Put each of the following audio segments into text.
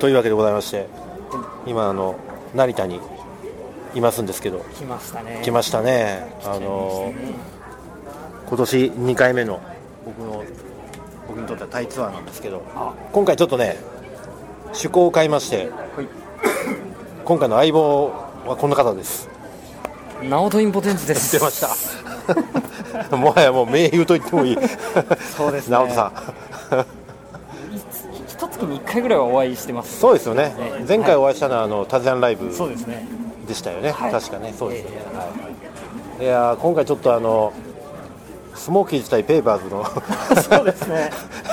というわけでございまして、今成田にいますんですけど、 来ましたね。 今年2回目の僕にとってはタイツアーなんですけど、今回ちょっとね趣向を変えまして、今回の相棒はこの方です。 ナオトインポテンツです。 出ましたもはやもう名優と言ってもいいそうですね、 ナオトさん一月に1回ぐらいはお会いしてます。 そうですよね、前回お会いしたのはタズヤンライブでしたよね、確かね、そうですよね、いや今回ちょっとスモーキー自体ペーパーズのそうですね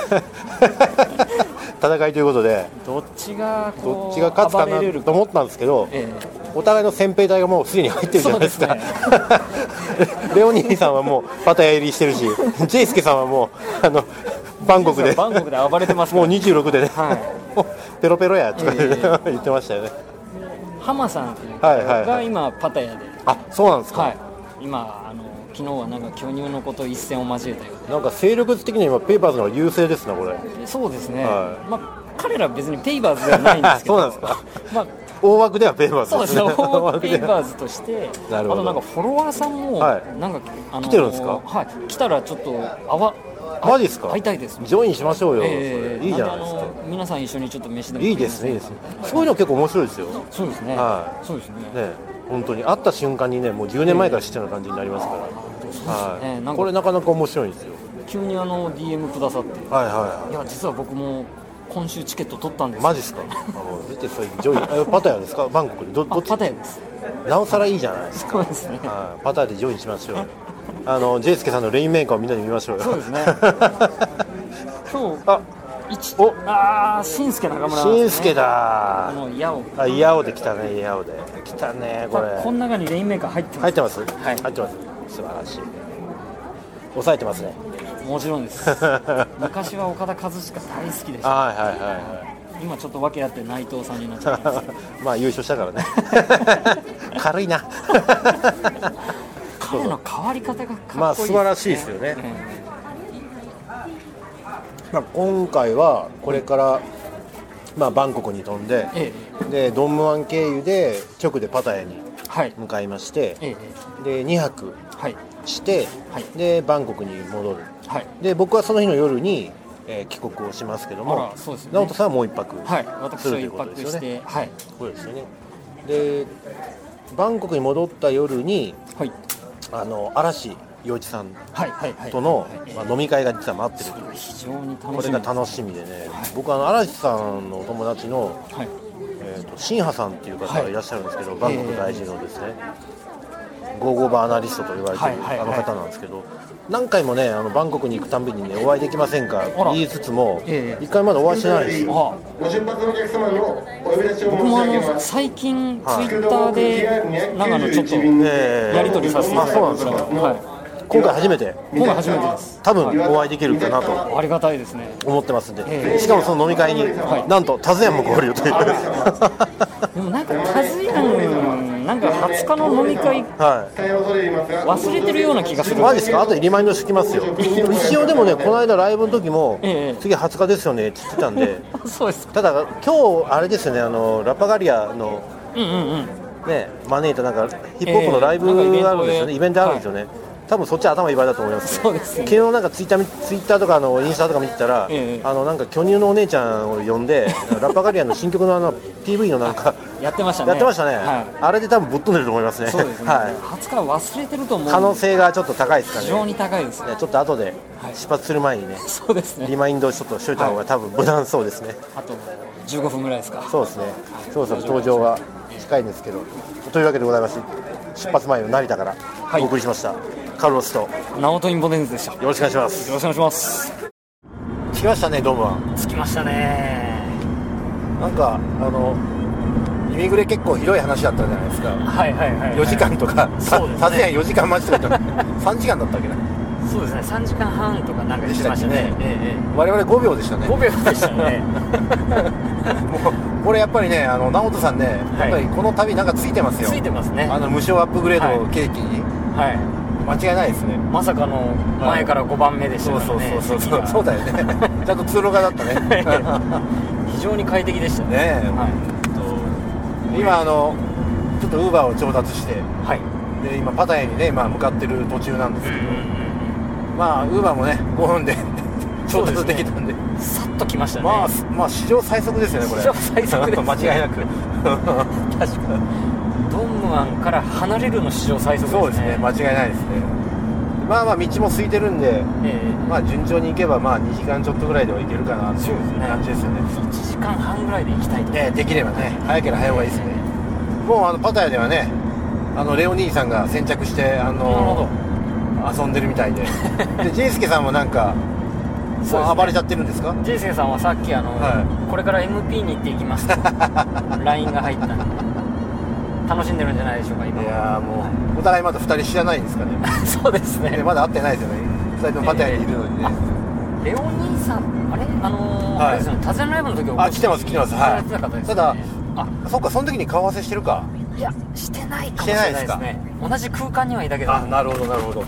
戦いということで、 どっちが勝つかなと思ったんですけど、お互いの先兵隊がもうすでに入ってるじゃないですか。レオニーさんはもうパタヤ入りしてるし、ジェイスケさんはもうバンコクで暴れてますもう26でね、ペロペロやって言ってましたよね。 ハマさんという方が今パタヤで、 そうなんですか。 今昨日はなんか巨乳の子と一戦を交えたようで、 なんか勢力的には今ペーパーズの方が優勢ですね、これ。 そうですね、彼ら別にペーパーズではないんですけどそうなんですか、大枠ではペーパーズですね。そうですね、大枠ペーパーズとしてあとなんかフォロワーさんもなんか、 来てるんですか。 来たらちょっとマジですか。 会いたいです。 ジョインしましょうよ、いいじゃないですか。 皆さん一緒にちょっと飯でも。 いいですね、いいですね。そういうの結構面白いですよ。 そうですね、そうですね。 本当に会った瞬間にね、もう10年前から知ってるような感じになりますから、これなかなか面白いんですよ。 急にDM くださって、いや実は僕も今週チケット取ったんです。 マジですか。見てそれジョインパタヤですか、バンコクで。 パタヤです。 なおさらいいじゃないですか。 そうですね、 パタヤでジョインしましょう。ジェイスケさんのレインメーカーをみんなで見ましょうよ。 そうですね今日しんすけ中村、 しんすけだ。ヤオで来たね、ヤオで来たね。これこの中にレインメーカー入ってます。 入ってます、入ってます。素晴らしい。抑えてますね。 もちろんです昔は岡田和親大好きでした。今ちょっと訳あって内藤さんになっちゃいますまあ優勝したからね軽いな彼の変わり方がかっこいいですね。 素晴らしいですよね。今回はこれから、バンコクに飛んで、でドンムワン経由で直でパタヤに向かいまして、で2泊して、でバンコクに戻る、で僕はその日の夜に、帰国をしますけども、直人さんはもう1泊するということですよね。そうですよね。でバンコクに戻った夜に、嵐陽一さんとの飲み会が実は待ってるという、 非常に楽しみ。 これが楽しみでね、僕嵐さんのお友達のシンハさんっていう方がいらっしゃるんですけど、バンコク在住のですね、ゴーゴーバーアナリストと言われている方なんですけど、何回もねバンコクに行くたんびにねお会いできませんか言いつつも、一回まだお会いしてないですよ。 僕も最近ツイッターで長野ちょっとやり取りさせていただいて、そうなんですか。 今回初めてです。多分お会いできるかなとありがたいですね、 思ってますんで、しかもその飲み会に、なんとタズヤンも来るよという。 でもなんかタズヤンなんか20日の飲み会、忘れてるような気がする。 マジですか。あとリマインドしてきますよ一応でもね、この間ライブの時も、次20日ですよねって言ってたんでそうです。 ただ今日あれですよね、ラパガリアの招いたなんかヒップホップのライブがあるんですよね、イベントあるんですよね。多分そっち頭いい場合だと思います。 そうですね。 昨日なんかツイッターとかインスタとか見てたら、なんか巨乳のお姉ちゃんを呼んでラッパガリアの新曲のPV のなんかやってましたね。 あれで多分ぶっ飛んでると思いますね。 そうですね。20日は忘れてると思う。 可能性がちょっと高いですかね。 非常に高いですね。 ちょっと後で出発する前にね、 そうですね、 リマインドをちょっとしといた方が多分無難そうですね。 あと15分ぐらいですか。 そうですね。そろそろ登場が近いんですけど、というわけでございまして、出発前の成田からお送りしました。カルロスとナオトインポテンツでした。 よろしくお願いします。 よろしくお願いします。 着きましたね、ドームは。 着きましたね。 なんかイミグレ結構ひどい話だったじゃないですか。4時間とか、さすがに4時間待ちとか3時間だったっけな。 そうですね、3時間半とかなんかしてましたね。 我々5秒でしたね。 5秒でしたねもうこれやっぱりね、直人さんね、やっぱりこの旅なんかついてますよ。 ついてますね。 無償アップグレードケーキに、間違いないですね。 まさかの前から5番目でしたからね。 そうだよねちゃんと通路側だったね非非常に快適でしたね。 今ちょっとウーバーを調達して、で今パタヤにね、向かってる途中なんですけど、ウーバーもね5分で調達できたんで、 さっと来ましたね。 史上最速ですよね、これ。 史上最速です間違いなく。確かドンムアンから離れるの史上最速ですね。 そうですね、間違いないですね。道も空いてるんで、順調に行けば2時間ちょっとぐらいでは行けるかなっていう感じですよね。 1時間半ぐらいで行きたいと、 できればね、早ければ早い方がいいですね。もうパタヤではね、レオ兄さんが先着して遊んでるみたいで、ジェイスケさんもなんか暴れちゃってるんですか？ ジェイスケさんはさっきこれから MP に行っていきますとLINE が入ったんで楽しんでるんじゃないでしょうか今。 いやもうお互いまだ2人知らないんですかね。 そうですね、 まだ会ってないですよね、2人ともパタヤにいるのにね。 レオ兄さんあれあれですよね、タゼンライブの時は来てます、ただそっか、その時に顔合わせしてるか。 いや、してないかもしれないですね。同じ空間にはいたけど。 なるほど。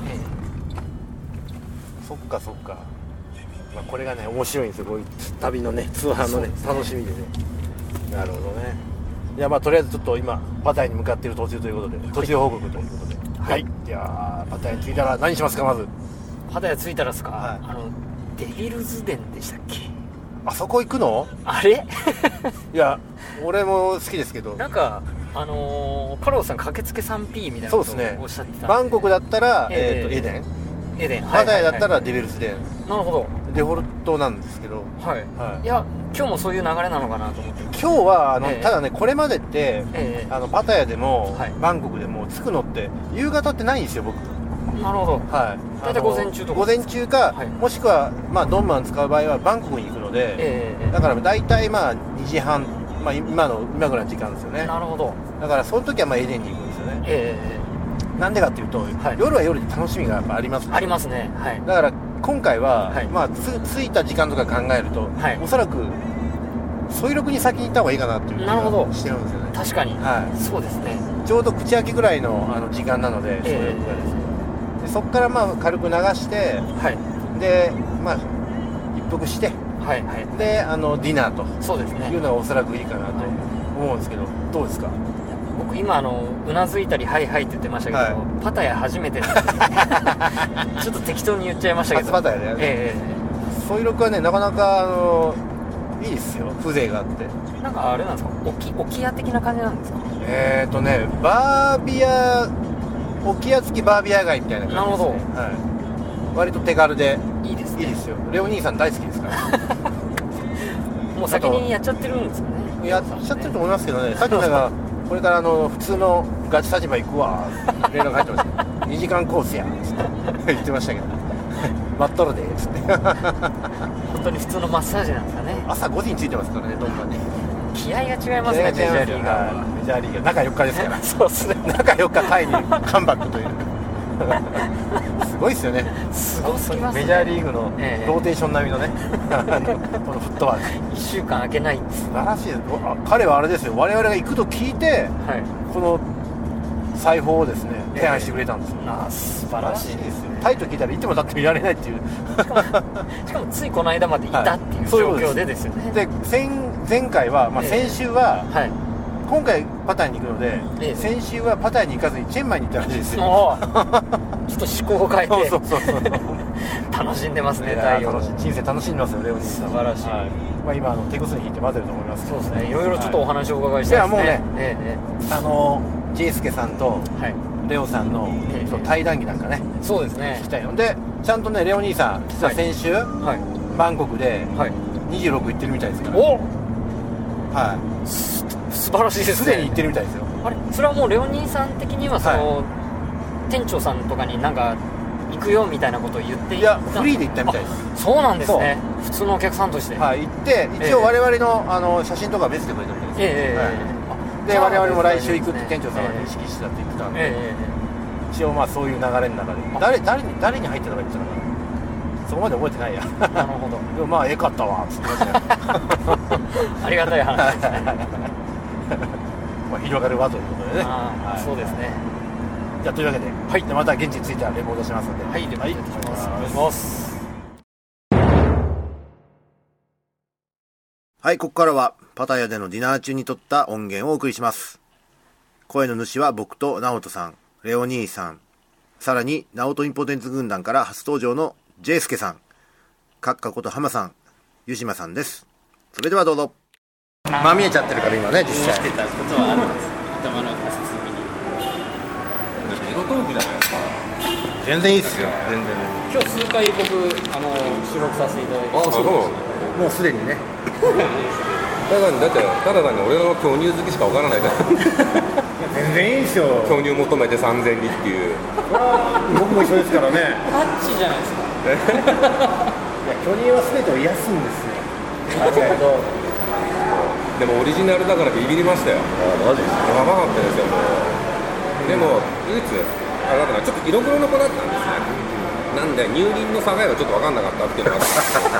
そっか、これがね面白いんですよ、こういう旅のね、通販のね楽しみでね。なるほどね。いやとりあえずちょっと今パタヤに向かっている途中ということで、途中報告ということで、いやパタヤに着いたら何しますか？まずパタヤ着いたらですか、デビルズデンでしたっけ？ あそこ行くの？ あれいや俺も好きですけど、 なんかカロさん駆けつけ 3P みたいなことをおっしゃってたんで、 バンコクだったらエデン、パタヤだったらデビルズデン。 なるほど。 デフォルトなんですけど、 いや今日もそういう流れなのかなと思って。 今日はただね、これまでって、パタヤでも、バンコクでも着くのって夕方ってないんですよ、僕。 なるほど。大体午前中とか。 午前中か、もしくはドンマン使う場合はバンコクに行くので、だから大体2時半、今ぐらいの時間ですよね。 なるほど。 だからその時はエデンに行くんですよね。なんでかっていうと、夜は夜で楽しみがやっぱありますね。 ありますね。 だから今回は、着いた時間とか考えると、おそらくソイロクに先に行った方がいいかなっていう気がしてるんですよね。 確かに、そうですね。 ちょうど口開けぐらいの時間なので、ソイロクがですね。でそこから軽く流して、で一服して、でディナーというのがおそらくいいかなと思うんですけど、どうですか？ 僕今うなずいたりはいはいって言ってましたけど、パタヤ初めてなんでちょっと適当に言っちゃいましたけど、 初パタヤだよね。ソイロクはね、なかなかいいですよ、風情があって。 なんかあれなんですか、沖屋的な感じなんですか？ バービヤ、沖屋付きバービヤ街みたいな感じですね。なるほど。割と手軽でいいですね。 いいですよ。レオ兄さん大好きですからもう先にやっちゃってるんですかね。 やっちゃってると思いますけどね。さっきなんかこれから普通のガチ立場行くわ連絡入ってました2時間コースやつって言ってましたけど待っとるでつって本当に普通のマッサージなんですかね。 朝5時に着いてますからね、どんどんね。 気合が違いますね。メジャーリーガーは。 メジャーリーガー中4日ですからそうですね。 中4日タイにカムバックというすごいですよね。 すごすぎますね。 メジャーリーグのローテーション並みのねこのフットワーク 1週間空けない。 素晴らしいです。彼はあれですよ、我々が行くと聞いて、この裁縫をですね提案してくれたんですよ。 素晴らしいですよ。 タイと聞いたらいても立って見られないっていうしかもついこの間までいたっていう状況でですよね。 で前回は、先週は、今回パタヤに行くので、先週はパタヤに行かずにチェンマイに行ったらしいですよ。 ちょっと思考を変えてそう楽しんでますね。 人生楽しんでますよ、レオニーさん。 素晴らしい。 今手ぐすに引いて混ぜると思います。 そうですね。いろいろちょっとお話をお伺いしたいですね。 もうね、ジェイスケさんとレオさんの対談義なんかね、 そうですね、 聞きたいので、ちゃんとね、レオ兄さん実は先週バンコクで26行ってるみたいですから。 素晴らしいですね。 すでに行ってるみたいですよ。 あれ、それはもうレオ兄さん的には店長さんとかになんか行くよみたいなことを言っていや、フリーで行ったみたいです。 そうなんですね。普通のお客さんとして行って一応我々の写真とか見せてくれたみたいです。で我々も来週行くって店長さんが認識してたって言ってたんで、一応そういう流れの中で誰に入ってたか言ってたのかな、そこまで覚えてないや。 なるほど。 でもかったわっつってましたよありがたい話ですね広がる輪ということでね。 そうですね。 じゃあというわけで、じゃまた現地に着いたらレポートしますので、 レポートします。お願いします。 はい、ここからはパタヤでのディナー中に撮った音源をお送りします。声の主は僕とナオトさん、レオニーさん、さらにナオトインポテンツ軍団から初登場のジェイスケさん、カッカことハマさん、ユシマさんです。それではどうぞ。まみえちゃってるから今ね、実際してたことはあるんです。頭の片隅にエロトークじゃないですか。全然いいっすよ。全然。 今日数回僕収録させていただいて。 あ、そう。もうすでにね。 ただ単に俺の巨乳好きしかわからないから全然いいですよ。 巨乳求めて3000里っていう僕も一緒ですからね。 タッチじゃないですか。 いや、巨乳は全てを癒すんですよ。 でもオリジナルだからビビりましたよ。 マジですか。 やばかったですよ。でも唯一あれだからちょっと色黒の子だったんですね。なんで乳輪の境がちょっと分かんなかったっていうのが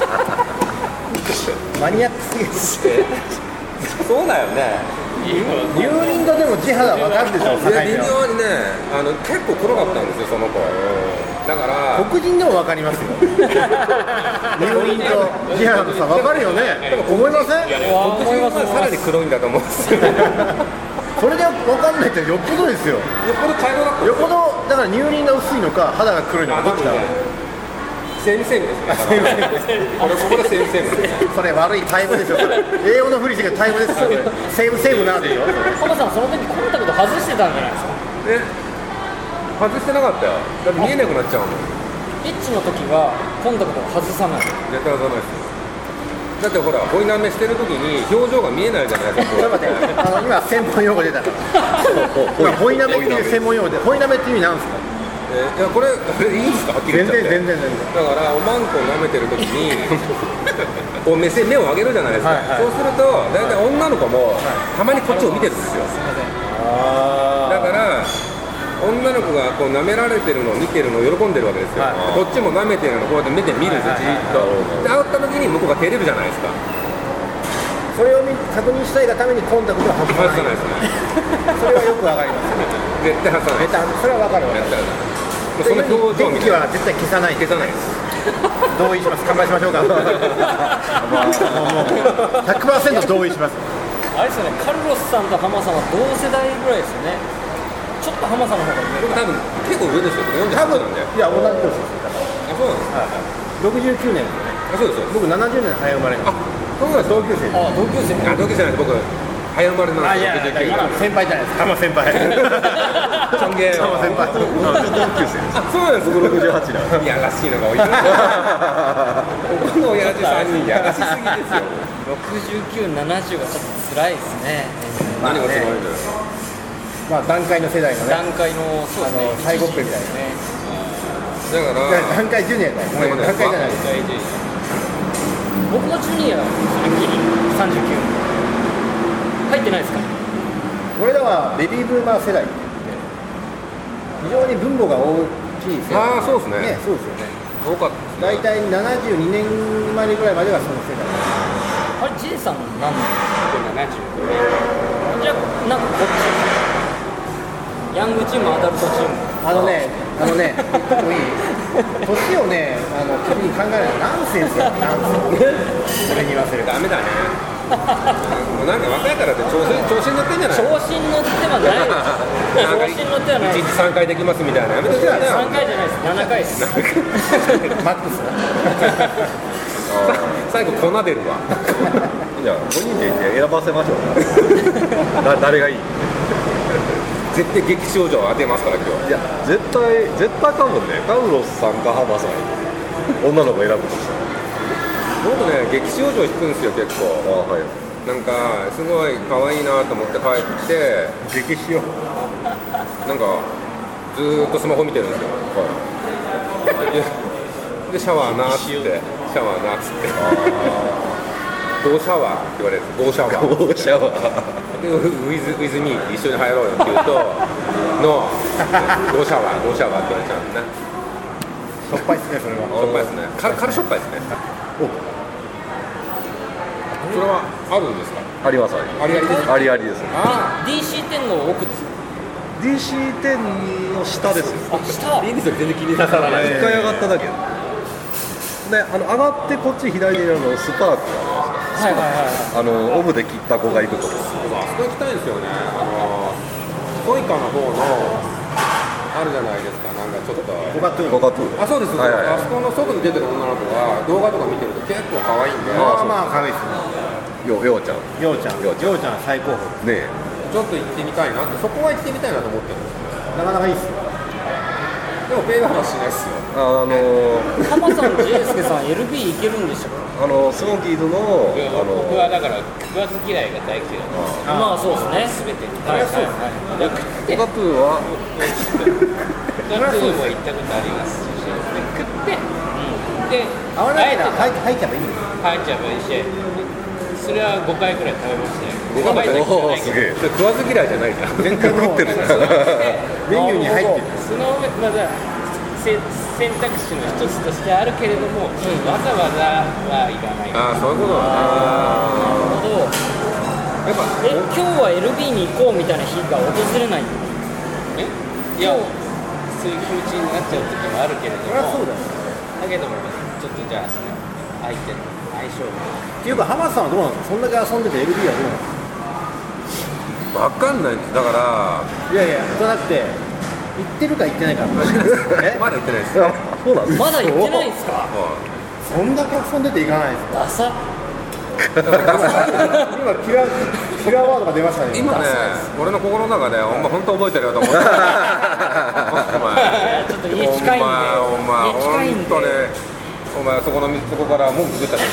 マニアックすぎる。 そうだよね。 乳輪とでも地肌分かるでしょ。 微妙にね、結構黒かったんですよ、その子。だから黒人でも分かりますよ。乳輪と地肌の差分かるよね。でも思いません？ 黒人はさらに黒いんだと思うんですよ。 それで分かんないってよっぽどですよ。 よっぽど茶色だった。 よっぽどだから乳輪が薄いのか肌が黒いのかどっちだろう。 セームですね。ここでセームですね。 それ悪いタイムですよ。英語のふりしてるタイムですよ。セームなんでしょ。 ハマさんその時コンタクト外してたんじゃないですか。 外してなかったよ。だって見えなくなっちゃうもん。 エッチの時はコンタクトを外さない。 絶対外さないですよ。だってほら、ボイナメしてる時に表情が見えないじゃないですか。 ちょっと待って、今専門用語出たから。今ボイナメっていう専門用語で、ボイナメって意味なんですか？ いやこれいいんですか、はっきり言っちゃって。 全然だからおまんこを舐めてる時にこう目を上げるじゃないですか、そうすると大体女の子もたまにこっちを見てるんですよ。だから女の子がこう舐められてるのを見てるのを喜んでるわけですよ、こっちも舐めてるのをこうやって目で見るんですよ、じーっと。で会った時に向こうが照れるじゃないですか。 それを確認したいがためにコンタクトは外さないですね。それはよくわかります。 絶対外さない。 それはわかるわ。 その表情電気は絶対消さないです。同意します。乾杯しましょうか。100% 同意します。 あれですよね、カルロスさんとハマさんは同世代ぐらいですよね。ちょっとハマさんの方が上。 僕多分結構上ですよ。48なんで。 いや同じ年ですよ。 あ、そうなんですか。 69年。 あ、そうです。 僕70年早生まれ。あ、そうなんです。同級生。 あ、同級生。 同級生なんで僕早生まれなんですよ。 先輩じゃないですか。ハマ先輩。 尊敬ハマ先輩。同級生。 あ、そうなんです。 僕68なん。 いやらしいのが多い。僕の親父3人やらしすぎですよ。 69、70がちょっと辛いですね。 何が辛いんだよ。 まあ段階の世代のね。 段階のそうですね。 最後っぺみたいですね。 だから段階ジュニアだよ。段階じゃない。 僕のジュニアはそれっきり39。入ってないですか？ 俺らはベビーブーマー世代って言って非常に分母が大きい世代。 ああ、そうですね。 そうですよね。 多かった。 大体72年生まれぐらいまでがその世代。 あれ、J さん何年？75年。じゃあなんかこっちヤングチーム、アダルトチーム。年をね、君に考えるのはナンセンスだよ。ナンセンス。それに言わせる。 ダメだね。もうなんか若いからって調子に乗ってんじゃない？ 調子に乗ってはない。調子に乗ってはない。 1日3回できますみたいな。やめてください。 3回じゃないです。7回です。 マックス。 最後粉出るわ。 じゃあ5人で選ばせましょう。誰がいい？ 絶対激少女を当てますから今日。 いや絶対多分ね、カルロスさんかハマさん女の子選ぶとしたら僕ね、激少女を引くんですよ結構。 はい、 なんかすごい可愛いなと思って帰って激しよなんかずーっとスマホ見てるんですよ、でシャワーなーっつってシャワーなーっつってゴーシャワーって言われるんです。ゴーシャワー。 ゴーシャワー。 でウィズミーって一緒に入ろうよって言うとノーゴーシャワーって言われちゃうんですね。 しょっぱいですね、それは。 しょっぱいですね。軽しょっぱいですね。それはあるんですか？ あります。 ありありです。 ありありです。 DC10 の奥ですか？ DC10 の下ですよ。 下。 いいんですよ、全然気になさらない。 一回上がっただけで、上がってこっち左にスパークがあるんですよ。 そこオフで切った子が行くとこ。 あそこ行きたいんですよね。トイカの方のあるじゃないですか、なんかちょっとコカトゥー。 あ、そうです、あそこの外に出てる女の子が動画とか見てると結構可愛いんで、 まあ可愛いですね。 ようちゃん最高峰ねえ、 ちょっと行ってみたいなって、そこは行ってみたいなと思ってるんですよ。 なかなかいいっすよ。 でもペイの話しないっすよ。 浜さん、ジェイスケさん LB 行けるんでしょ。 スモーキーズの僕はだから食わず嫌いが大嫌いなんでまあそうですね。 すべてにはいはいはい。 コカトゥーはガトゥーも行ったことありますし、食ってで合わないなら入っちゃえばいいんですよ。 入っちゃえばいいし、それは5回くらい食べましたよ。5回だけじゃないけどおおすげえ。 それ食わず嫌いじゃないじゃん。 全然食ってる。メニューに入ってる。 その上まだ選択肢の一つとしてあるけれども、わざわざはいらない。 ああ、そういうことだなるほど。 やっぱ今日は LB に行こうみたいな日が訪れない。 いや、そういう気持ちになっちゃう時もあるけれども、だけどもちょっとじゃあその相手の相性っていうか浜田さんはどうなんですか。そんだけ遊んでて LB はどうなんですか。 分かんないんです。だからいやいや、じゃなくて行ってるか行ってないか。 まだ行ってないです。 そうなんです。 まだ行ってないんですか。 そんだけ遊んでて行かないですか。 ダサ。 今キラーワードが出ましたね。 今ね、俺の心の中で、お前本当覚えてるよと思って。お前、 ちょっと家近いんで。 お前本当ね、お前そこから文句出た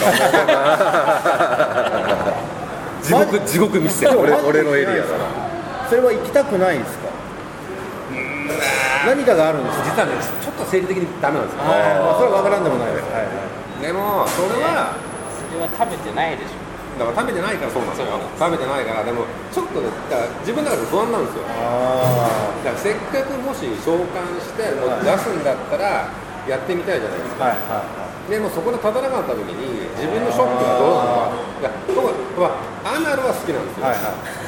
とか。地獄見せて。 俺のエリアだな。 それは行きたくないんですか。何かがあるんですか。 実はね、ちょっと生理的にダメなんですよ。 まあそれは分からんでもないです。 でもそれは食べてないでしょ。 だから食べてないからそうなんですよ。食べてないからでもちょっとね、だから自分の中で不安なんですよ。だからせっかくもし召喚してもう出すんだったらやってみたいじゃないですか。でもそこで立たなかった時に自分のショックがどうなのか。いや僕はアナルは好きなんですよ。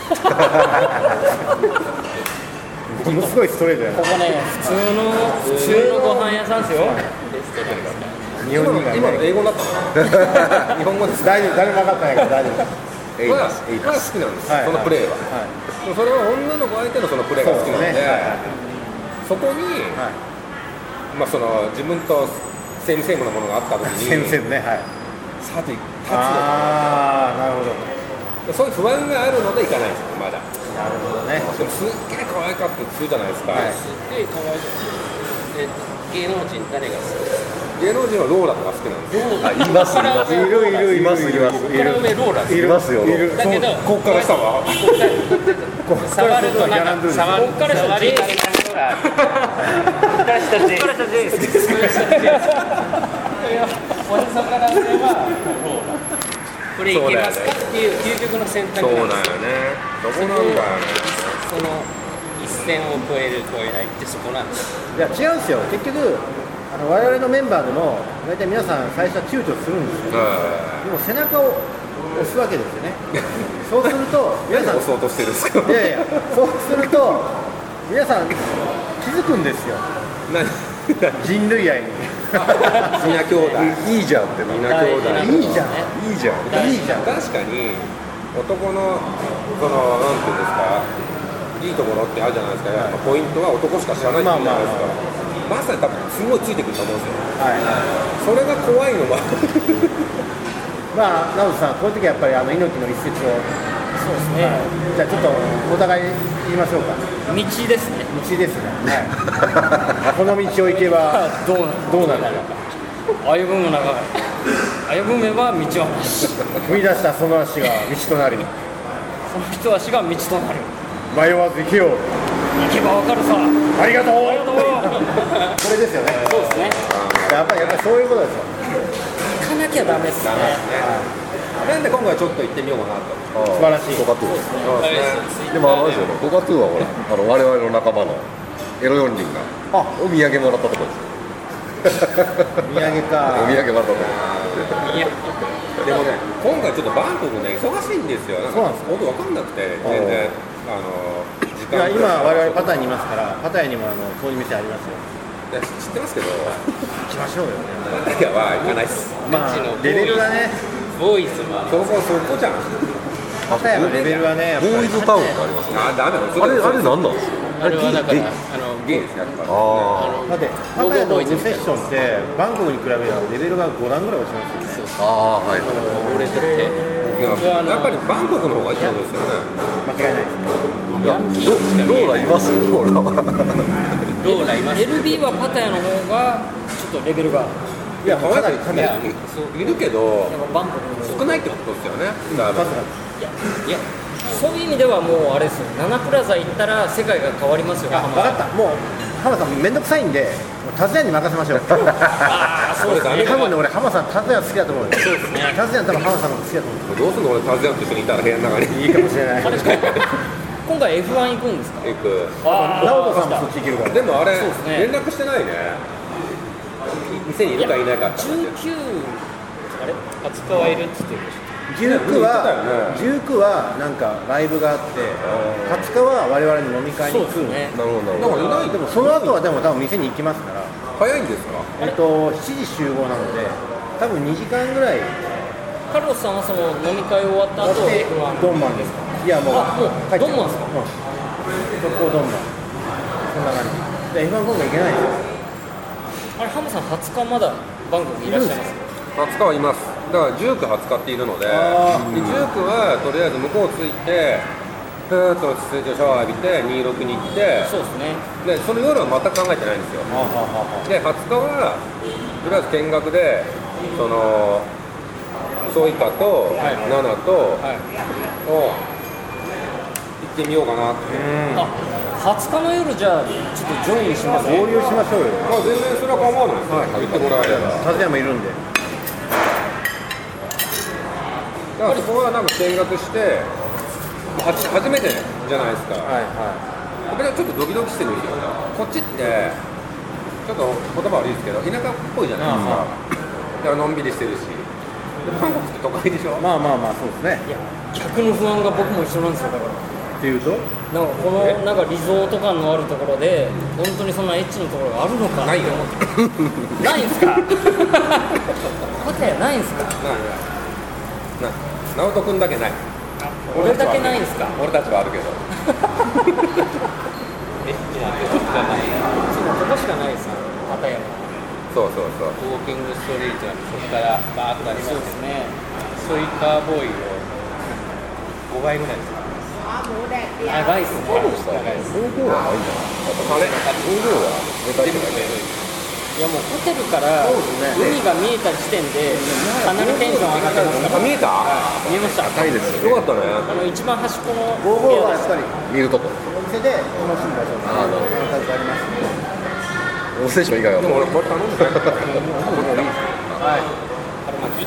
ものすごいストレートやな。 ここね、普通のご飯屋さんですよ。 日本人が今の英語だったの。日本語です。 大丈夫、誰も分かってないから大丈夫。 は好きなんです。そのプレーは。それは女の子相手のそのプレーが好きなんで、そこにまあその自分とセームなものがあった時にセームね、 さて立つのかな。なるほど。 そういう不安があるのでいかないんですよまだ。 なるほどね。 でもすっげえ可愛かったってするじゃないですか。 すっげえ可愛い。芸能人誰が好きですか。 芸能人はローラとか好きなんですよ。 あ、いますいますいますいますこれ上ローラです。 いますよ。 だけどこっから下は触るとなんか触るから下 J こっから下 J こっから下 J そこから上はローラ。これいけますかっていう究極の選択そうだなんですよ。 よね。どこなんだよね。 その一線を越える越えないってそこなんですよ。 いや違うんですよ。結局我々のメンバーでも大体皆さん最初は躊躇するんですよ。でも背中を押すわけですよね。そうすると皆さん押そうとしてるんですか。 いやいや、そうすると皆さん気づくんですよ。人類愛に。 みな兄弟。 いいじゃんってな。 みな兄弟。 いいじゃん。 いいじゃん。 いいじゃん。 確かに男のそのなんていうんですか、いいところってあるじゃないですか。ポイントは男しか知らないっていうじゃないですか。まさに多分すごいついてくると思うんですよ。それが怖いのはまあ、直人さん、こういう時はやっぱり猪木の一節を。 そうですね。 じゃあちょっとお互い言いましょうか。 道ですね。 道ですね。この道を行けばどうなるか。 歩むの中歩めば道はなし。 踏み出したその足が道となり。 その人足が道となる。 迷わず行けよう。 行けばわかるさ。 ありがとう。 ありがとう。 これですよね。 そうですね。 やっぱりそういうことですよ。 行かなきゃダメですね。 なんで今回ちょっと行ってみようかなと。 素晴らしい。 コカトゥー。でもあれですよね。コカトゥーはほら我々の仲間のエロ4人がお土産もらったところですよ。 お土産か。 お土産もらったとこでもね、今回ちょっとバンコクね忙しいんですよ。 そうなんですか。 本当わかんなくて全然時間。 いや今我々パタヤにいますからパタヤにもそういう店ありますよ。 いや知ってますけど。 行きましょうよね。 パタヤは行かないっす。 まあレベルがね。 レボーイズもある。 そこじゃん。 パタヤのレベルはね、 ボーイズタウンがありますね。 ダメあれ何なんですか？ あれはだからゲイですね。 だってパタヤのオブセッションってバンコクに比べればレベルが5段ぐらい落ちますよね。 ああ、はい。 俺だってやっぱりバンコクの方がいいってことですよね。 間違いないです。 ローラいます？ローラは。 ローラいます。 LB はパタヤの方がちょっとレベルがいや、かなりいるけどバンコクの少ないってことですよね。 いやそういう意味ではもうあれですよ、ナナプラザ行ったら世界が変わりますよ。 分かった、もう浜田さんめんどくさいんでタズヤに任せましょう。 ああそうですね。 多分ね、俺浜田さんタズヤ好きだと思うよ。そうですね。タズヤ多分浜田さんの好きだと思う。 どうすんの俺タズヤと一緒にいたら部屋の中に。 いいかもしれない。 今回 F1 行くんですか？ 行く。 直人さんもそっち行けるから。 でもあれそうですね連絡してないね。店にいるかいないかって。 19あれ初川いるっつってるでしょ。 19はなんかライブがあって20日は我々の飲み会に来る。 ね。 なるほど。なんかいない。 でもその後はでも多分店に行きますから。 早いんですか。 7時集合なので多分2時間ぐらい。 カルロスさんはその飲み会終わった後 F1 ドンマンですか？いやもう帰っちゃう。ドンマンですか？ 速攻ドンマン。そんな感じ。で F1 今回行けないんですよ。 あれハムさん20日まだバンコクいらっしゃいますか 20日はいます。だから19、20日っているので、19はとりあえず向こう着いてふーっと水上シャワー浴びて26に行って、 そうですね。 でその夜は全く考えてないんですよ。で20日はとりあえず見学でそのソイカとナナとを行ってみようかなって。 20日の夜じゃあちょっとジョインしますね。 合流しましょうよ。 まあ全然それは構わないですよ。行ってもらえれば。 タズヤもいるんで。 だからそこはなんか見学して初めてじゃないですか。僕はちょっとドキドキしてるんですよ。こっちってちょっと言葉悪いですけど田舎っぽいじゃないですか。だからのんびりしてるし。で韓国って都会でしょ。 まあそうですね。 いや客の不安が僕も一緒なんですよ。だからっていうとなんかこのなんかリゾート感のあるところで本当にそんなエッチなところがあるのかないよ。 ないんすか？パタヤないんすか？ 直人君だけない。 俺だけないんすか？ 俺たちはあるけど。 エッチなとこじゃない。 そうここしかないですよ。パタヤは。 そう。 ウォーキングストリートはそこからバーッとありますそうですね。 ソイカーボーイを5倍ぐらいですか。 長いっすね。 方法はないんじゃない？ いやもうホテルから海が見えた時点でかなりテンション上がってますから。 見えた？ 見えました。 高いですよね。 よかったね。 一番端っこの 55はやっぱり見るとこ。 お店で楽しむ場所がありますね。 オブセッション以外はでも俺これ頼んでない。 春巻き。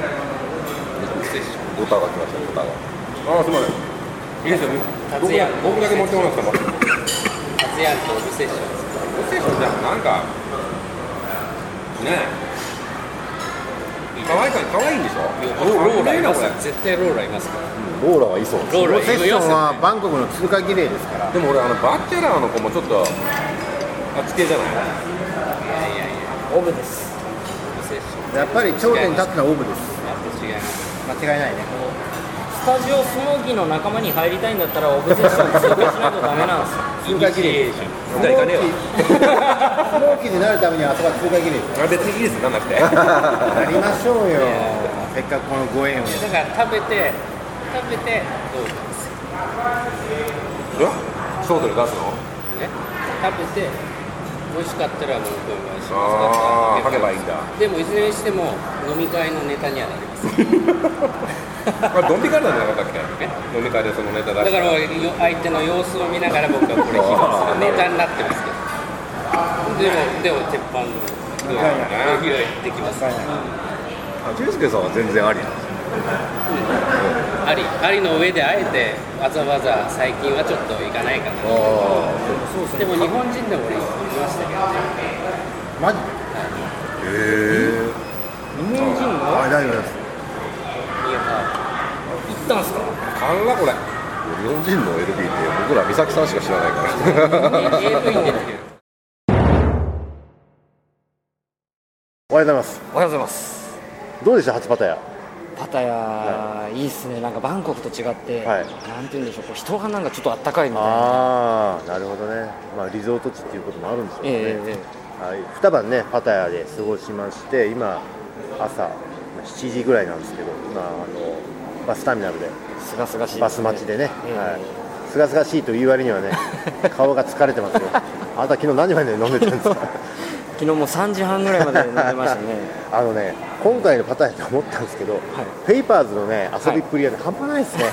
ボタが来ました。ボタが。 ああすみません。いいですよ。僕だけ持ってもらったもん。 タズヤンとオブセッションです。 オブセッションじゃんなんかねえ。可愛いんでしょ。 ローラいます。絶対ローラいますから。 ローラはいそうです。 ローラセッションはバンコクの通過儀礼ですから。 でも俺バッチェラーの子もちょっとあっち系じゃない。 オブです。 オブセッション。 やっぱり頂点に立つのはオブです。 違います。 間違いないね。 スタジオスモーキーの仲間に入りたいんだったらオブセッション通過しないとダメなんですよ。 通過儀礼。 じゃあ行かねえわ。 スモーキーになるためにはあそこは通過儀礼です。 別にいいですなんなくて。 やりましょうよ。せっかくこのご縁を。 だから食べてどうですショートで出すの？ ね。食べて美味しかったらもうお願いしああます。 書けばいいんだ。 でもいずれにしても飲み会のネタにはなります。 ドンピカルなんじゃなかったっけ？飲み会でそのネタ出した。 だから相手の様子を見ながら僕はこれ披露するネタになってますけど。でも鉄板の披露できます。 ジュースケさんは全然ありなんですよ。 ありの上であえてわざわざ最近はちょっと行かないかな。でも日本人でも俺行きましたけどね。 マジで？ へえ。 日本人の大丈夫です。 行ったんすか？ あらこれ。 日本人の LB って僕ら美咲さんしか知らないから。 AV に出てる。 おはようございます。 おはようございます。 どうでした初パタヤ？ パタヤ、いいっすね。なんかバンコクと違って、なんて言うんでしょう、人がなんかちょっとあったかいみたいな。 なるほどね。リゾート地っていうこともあるんですよね。2晩ねパタヤで過ごしまして、今朝7時ぐらいなんですけど、今バスターミナルで清々しいですね、 バス待ちでね、清々しいという割にはね顔が疲れてますよ。あなた昨日何時まで飲んでたんですか？ 昨日もう3時半ぐらいまで飲んでましたね。 今回のパタヤって思ったんですけど、ペイパーズのね遊びっぷりは、半端ないですね。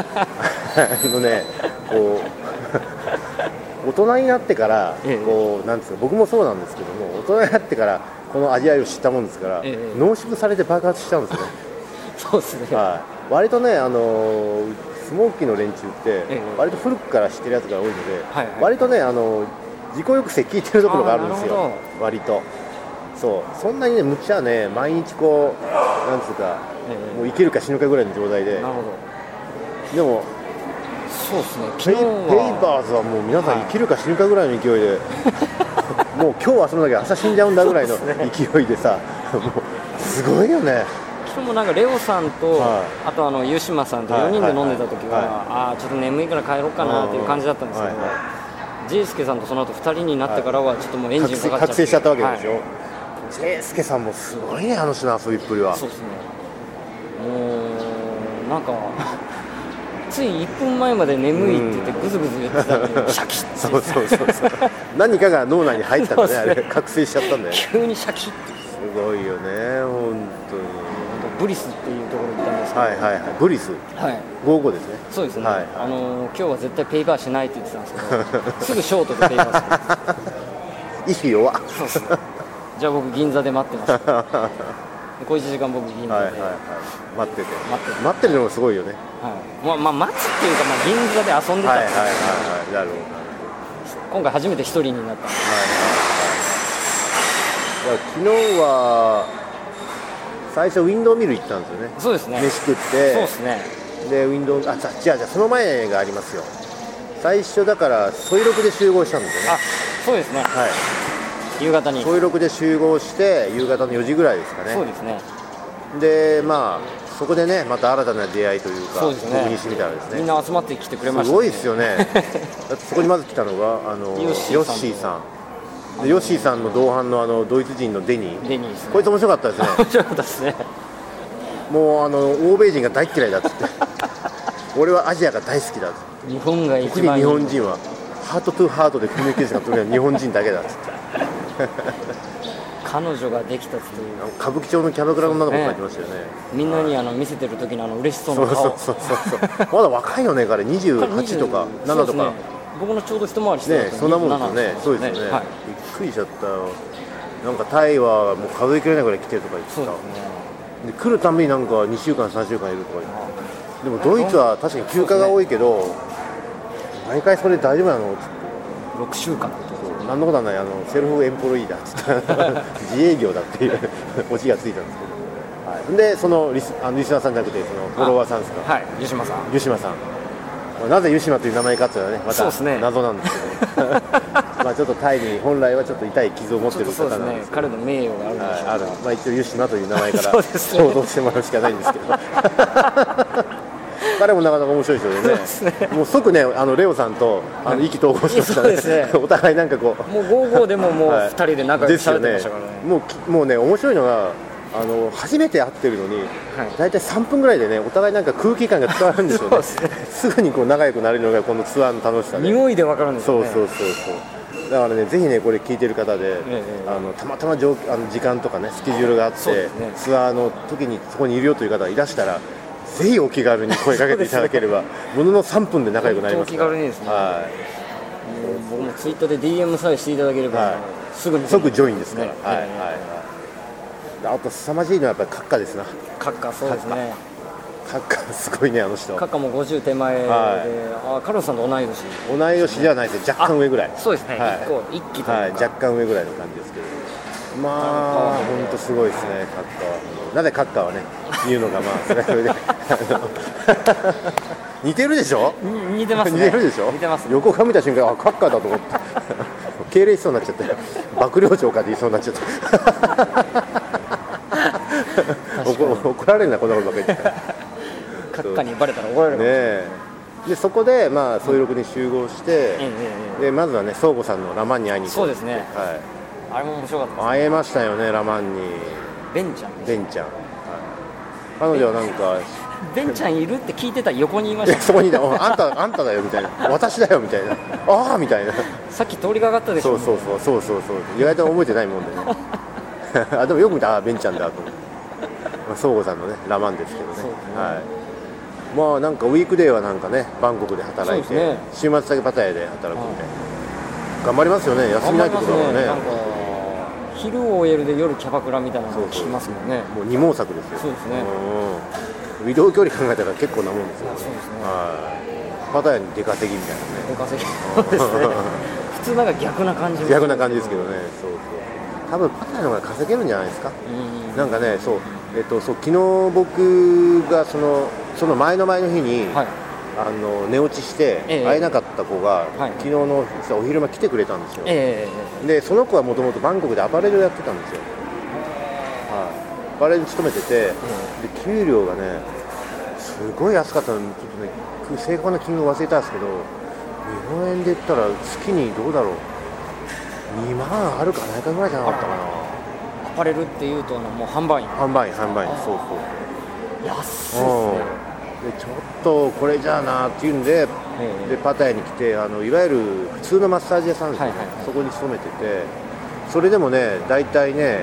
こう大人になってから、なんですか、僕もそうなんですけども、大人になってからこの味わいを知ったもんですから、濃縮されて爆発しちゃうんですよね。 そうですね。 割とね、スモーキーの連中って割と古くから知ってるやつが多いので、割とね自己抑制効いてるところがあるんですよ。割とそんなにねむっちゃね毎日こうなんつうか、もう生きるか死ぬかぐらいの状態で。でもそうですね。 ペイパーズはもう皆さん生きるか死ぬかぐらいの勢いで、もう今日はそのだけ朝死んじゃうんだぐらいの勢いでさ、もうすごいよね。 昨日もなんかレオさんと、あと湯島さんと4人で飲んでた時は、ちょっと眠いから帰ろうかなっていう感じだったんですけど、ジェイスケさんとその後2人になってからはちょっともうエンジンかかっちゃって覚醒しちゃったわけでしょ。ジェイスケさんもすごいね、あの人の遊びっぷりは。 そうですね。もうなんかつい1分前まで眠いって言ってグズグズ言ってたのにシャキッて。 そう何かが脳内に入ったんだね。あれ覚醒しちゃったんだよね。 急にシャキッて。 すごいよね、本当に。 ブリスっていうところに行ったんですけど、 ブリス、55ですね。 そうですね。今日は絶対ペイパーしないって言ってたんですけど、すぐショートでペイパーする。 意志弱。 じゃあ僕銀座で待ってました。小1時間僕銀座で待ってるのもすごいよね。 待つっていうか、銀座で遊んでたんですけど、今回初めて一人になったんです。 昨日は最初ウィンドウミル行ったんですよね。 そうですね。 飯食って、 そうですね。 でウィンドウ、じゃあその前がありますよ。最初だからソイロクで集合したんですよね。 そうですね。夕方にソイロクで集合して夕方の4時ぐらいですかね。そうですね。でそこでねまた新たな出会いというか、僕にしてみたらですね、 みんな集まってきてくれましたね。 すごいですよね。だってそこにまず来たのがヨッシーさん。ヨッシーさんの同伴のドイツ人のデニー、こいつ面白かったですね。 面白かったですね。 もう欧米人が大嫌いだっつって俺はアジアが大好きだっつって、 日本が一番特に日本人はハートトゥーハートでコミュニケーションが取れる日本人だけだっつって彼女ができたっていう歌舞伎町のキャバクラの女の子が書いてましたよね。 みんなに見せてる時の嬉しそうな顔。 そうまだ若いよね、彼28とか7とか。 僕のちょうど一回りしてね、そんなもんですよね。そうですよね。びっくりしちゃったよ。なんかタイはもう数えきれないぐらい来てるとか言ってた。で来るたびになんか2週間3週間いるとか言って。でもドイツは確かに休暇が多いけど、毎回それ大丈夫なのっつって。 6週間何のことはない、セルフエンプロイーだっつって自営業だっていうオチがついたんですけど、でそのリスナーさんじゃなくてそのフォロワーさんですか。 湯島さん。 湯島さん、なぜ湯島という名前かっていうのはねまた謎なんですけどちょっとタイに本来はちょっと痛い傷を持ってる方なんですけど、 彼の名誉があるんでしょうか。 一応湯島という名前から想像してもらうしかないんですけど彼もなかなか面白い人でね、もう即ねレオさんと意気投合しましたね。お互いなんかこうもう55でももう2人で仲良くされてましたからね。 もうね面白いのが初めて会ってるのに大体3分ぐらいでねお互いなんか空気感が伝わるんですよね。すぐにこう仲良くなれるのがこのツアーの楽しさで、 匂いで分かるんですよね。 そうだからねぜひねこれ聞いてる方でたまたま時間とかねスケジュールがあってツアーの時にそこにいるよという方がいらしたらぜひお気軽に声かけていただければものの3分で仲良くなりますから。 お気軽にですね。僕もツイッターで DM さえしていただければすぐに即ジョインですから。あと凄まじいのはやっぱりカッカですな。 カッカ、そうですね。 カッカすごいね、あの人。 カッカも50手前で、カルロスさんと同い年。 同い年ではないですね、若干上ぐらい。 そうですね、一期というか、 若干上ぐらいの感じですけど、本当すごいですね、カッカは。なぜカッカはね言うのがそれはそれで似てるでしょ。 似てますね。 似てるでしょ。 似てます。 横から見た瞬間カッカだと思って敬礼しそうになっちゃって幕僚長かって言いそうになっちゃって怒られるなこんなことばっかり言って閣下にバレたら怒られるかもしれない。 でそこでまあ総力に集合して、でまずはね相互さんのラマンに会いに行く。 そうですね、あれも面白かったですね。 会えましたよね、ラマンに。 ベンちゃん、 ベンちゃん、彼女はなんかベンちゃんいるって聞いてた横にいました、ね、 そこにいた、あんただよみたいな、私だよみたいな、ああみたいな、 さっき通りがかったでしょ。 そう意外と覚えてないもんでねあでもよく見たらベンちゃんだと思って、相互さんのねラマンですけどね、まあなんかウィークデーはなんかねバンコクで働いて、ね、週末だけパタヤで働くんで、頑張りますよね、休みないってことだからね。 昼 OL で夜キャバクラみたいなのを聞きますもんね。 もう二毛作ですよ。 そうですね。 移動距離考えたら結構なもんですよ。 そうですね。 パタヤに出稼ぎみたいなね。 出稼ぎ。そうですね。普通なんか逆な感じ。 逆な感じですけどね。そう。多分パタヤの方が稼げるんじゃないですか。なんかね、そう昨日僕がその前の日に、寝落ちして会えなかった子が、昨日のお昼間来てくれたんですよ。でその子はもともとバンコクでアパレルをやってたんですよ。アパレルに勤めてて、で給料がねすごい安かったのに、ちょっとね正確な金額忘れたんですけど、日本円で言ったら月にどうだろう、2万あるかないかぐらいじゃなかったかな。 アパレルっていうともう販売員、 そう安いですね。 でちょっとこれじゃあなっていうんで、パタヤに来て、いわゆる普通のマッサージ屋さんですね、そこに勤めてて、それでもね大体ね